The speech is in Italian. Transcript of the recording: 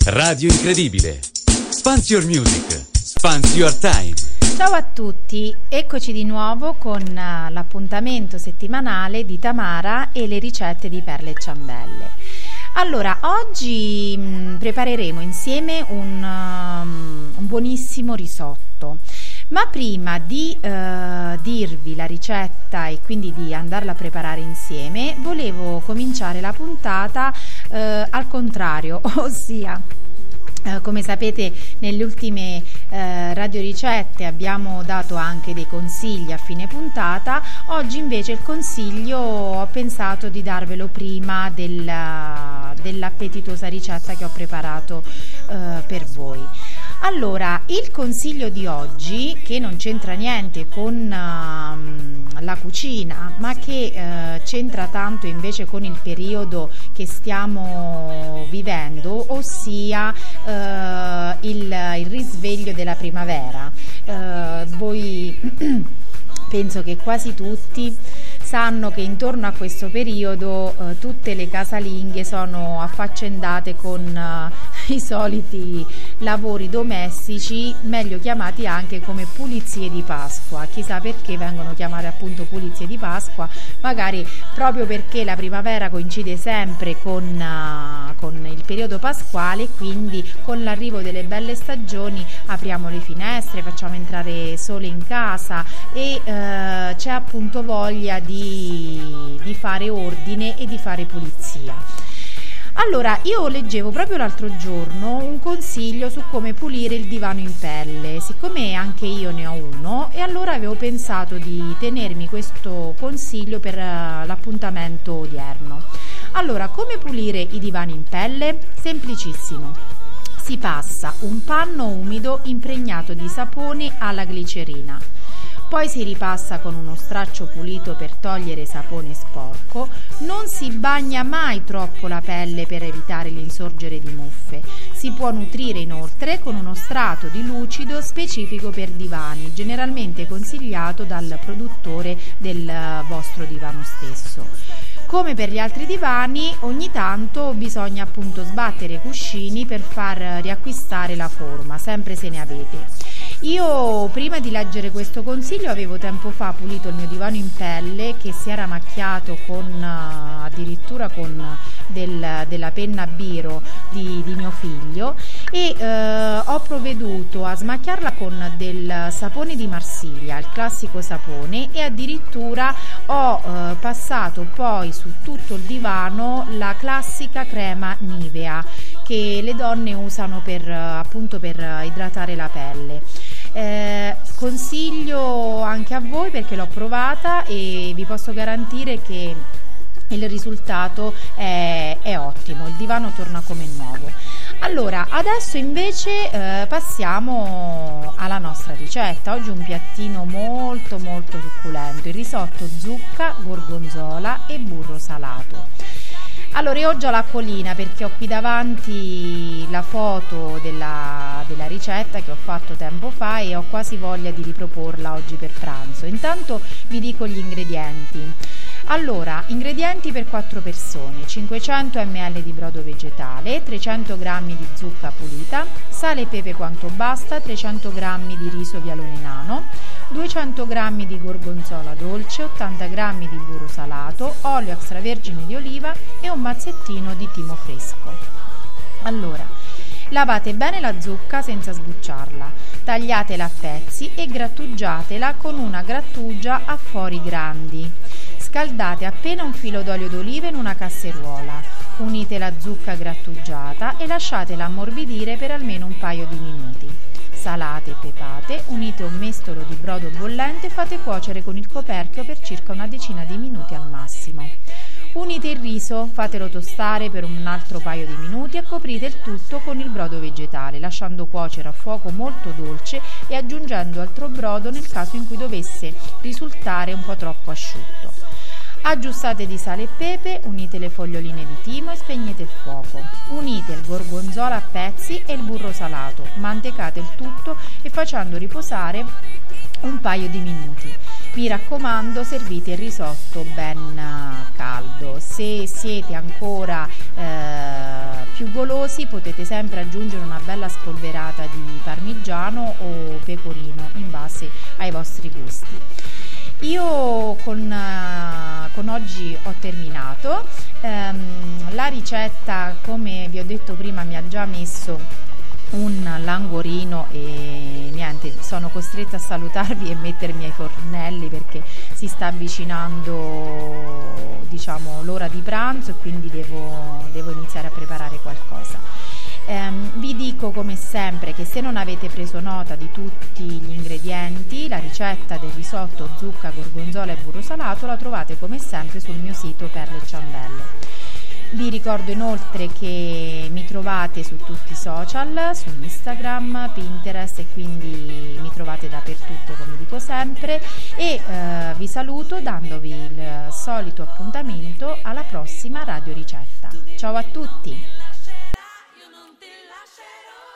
Radio Incredibile. Fancy Your Music. Fancy Your Time. Ciao a tutti, eccoci di nuovo con l'appuntamento settimanale di Tamara e le ricette di perle e ciambelle. Allora, oggi prepareremo insieme un buonissimo risotto. Ma prima di dirvi la ricetta e quindi di andarla a preparare insieme, volevo cominciare la puntata al contrario, ossia come sapete nelle ultime radioricette abbiamo dato anche dei consigli a fine puntata. Oggi invece il consiglio ho pensato di darvelo prima dell'appetitosa ricetta che ho preparato per voi. Allora, il consiglio di oggi, che non c'entra niente con la cucina, ma che c'entra tanto invece con il periodo che stiamo vivendo, ossia il risveglio della primavera. Voi penso che quasi tutti sanno che intorno a questo periodo tutte le casalinghe sono affaccendate con i soliti lavori domestici, meglio chiamati anche come pulizie di Pasqua. Chissà perché vengono chiamate appunto pulizie di Pasqua, magari proprio perché la primavera coincide sempre con il periodo pasquale, quindi con l'arrivo delle belle stagioni apriamo le finestre, facciamo entrare sole in casa e c'è appunto voglia di fare ordine e di fare pulizia. Allora, io leggevo proprio l'altro giorno un consiglio su come pulire il divano in pelle, siccome anche io ne ho uno, e allora avevo pensato di tenermi questo consiglio per l'appuntamento odierno. Allora, come pulire i divani in pelle? Semplicissimo. Si passa un panno umido impregnato di sapone alla glicerina. Poi si ripassa con uno straccio pulito per togliere sapone sporco. Non si bagna mai troppo la pelle per evitare l'insorgere di muffe. Si può nutrire inoltre con uno strato di lucido specifico per divani, generalmente consigliato dal produttore del vostro divano stesso. Come per gli altri divani, ogni tanto bisogna appunto sbattere i cuscini per far riacquistare la forma, sempre se ne avete. Io prima di leggere questo consiglio avevo tempo fa pulito il mio divano in pelle che si era macchiato addirittura con della penna biro di mio figlio e ho provveduto a smacchiarla con del sapone di Marsiglia, il classico sapone, e addirittura ho passato poi su tutto il divano la classica crema Nivea che le donne usano per idratare la pelle. Consiglio anche a voi perché l'ho provata e vi posso garantire che il risultato è ottimo, il divano torna come nuovo. Allora, adesso invece passiamo alla nostra ricetta. Oggi un piattino molto molto succulento, il risotto zucca, gorgonzola e burro salato. Allora, io ho già l'acquolina perché ho qui davanti la foto della ricetta che ho fatto tempo fa e ho quasi voglia di riproporla oggi per pranzo. Intanto vi dico gli ingredienti. Allora, ingredienti per 4 persone: 500 ml di brodo vegetale, 300 g di zucca pulita, sale e pepe quanto basta, 300 g di riso vialone nano, 200 g di gorgonzola dolce, 80 g di burro salato, olio extravergine di oliva e un mazzettino di timo fresco. Allora, lavate bene la zucca senza sbucciarla, tagliatela a pezzi e grattugiatela con una grattugia a fori grandi. Scaldate appena un filo d'olio d'oliva in una casseruola, unite la zucca grattugiata e lasciatela ammorbidire per almeno un paio di minuti. Salate e pepate, unite un mestolo di brodo bollente e fate cuocere con il coperchio per circa una decina di minuti al massimo. Unite il riso, fatelo tostare per un altro paio di minuti e coprite il tutto con il brodo vegetale, lasciando cuocere a fuoco molto dolce e aggiungendo altro brodo nel caso in cui dovesse risultare un po' troppo asciutto. Aggiustate di sale e pepe, unite le foglioline di timo e spegnete il fuoco. Unite il gorgonzola a pezzi e il burro salato, mantecate il tutto e facendo riposare un paio di minuti. Mi raccomando, servite il risotto ben caldo. Se siete ancora più golosi potete sempre aggiungere una bella spolverata di parmigiano o pecorino in base ai vostri gusti. Io con oggi ho terminato. La ricetta, come vi ho detto prima, mi ha già messo un languorino e niente, sono costretta a salutarvi e mettermi ai fornelli perché si sta avvicinando, diciamo, l'ora di pranzo e quindi devo iniziare a preparare qualcosa. Vi dico come sempre che se non avete preso nota di tutti gli ingredienti, la ricetta del risotto zucca, gorgonzola e burro salato la trovate come sempre sul mio sito Perle e Ciambelle. Vi ricordo inoltre che mi trovate su tutti i social, su Instagram, Pinterest, e quindi mi trovate dappertutto, come dico sempre, e vi saluto dandovi il solito appuntamento alla prossima Radio Ricetta. Ciao a tutti! Io non ti lascerò.